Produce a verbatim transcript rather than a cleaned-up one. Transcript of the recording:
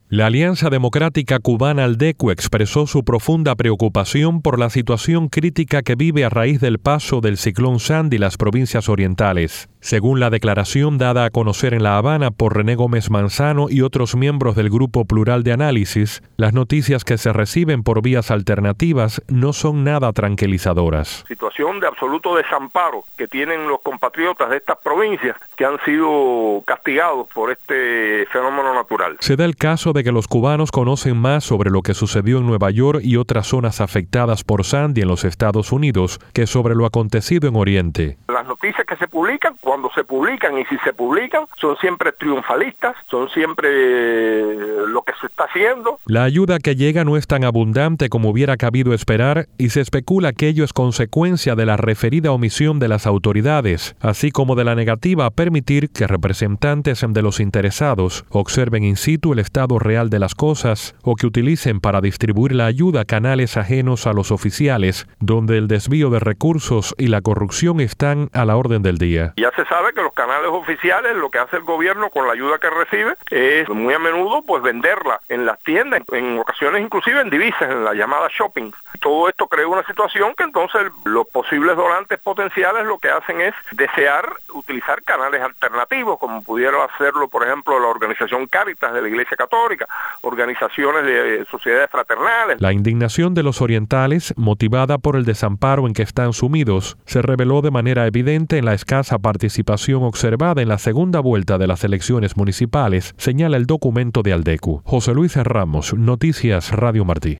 La Alianza Democrática Cubana ALDECU expresó su profunda preocupación por la situación crítica que vive a raíz del paso del ciclón Sandy las provincias orientales. Según la declaración dada a conocer en La Habana por René Gómez Manzano y otros miembros del Grupo Plural de Análisis, las noticias que se reciben por vías alternativas no son nada tranquilizadoras. Situación de absoluto desamparo que tienen los compatriotas de estas provincias que han sido castigados por este fenómeno natural. Se da el caso de que los cubanos conocen más sobre lo que sucedió en Nueva York y otras zonas afectadas por Sandy en los Estados Unidos que sobre lo acontecido en Oriente. Las noticias que se publican, cuando se publican y si se publican, son siempre triunfalistas, son siempre lo que se está haciendo. La ayuda que llega no es tan abundante como hubiera cabido esperar y se especula que ello es consecuencia de la referida omisión de las autoridades, así como de la negativa a permitir que representantes de los interesados observen in situ el estado real de las cosas o que utilicen para distribuir la ayuda canales ajenos a los oficiales, donde el desvío de recursos y la corrupción están a la orden del día. Ya se sabe que los canales oficiales, lo que hace el gobierno con la ayuda que recibe es muy a menudo pues venderla en las tiendas, en ocasiones inclusive en divisas, en la llamada shopping. Todo esto crea una situación que entonces los posibles donantes potenciales lo que hacen es desear utilizar canales alternativos, como pudieron hacerlo por ejemplo la organización Cáritas de la Iglesia Católica, organizaciones de sociedades fraternales. La indignación de los orientales, motivada por el desamparo en que están sumidos, se reveló de manera evidente en la escasa participación observada en la segunda vuelta de las elecciones municipales, señala el documento de ALDECU. José Luis Ramos, Noticias Radio Martí.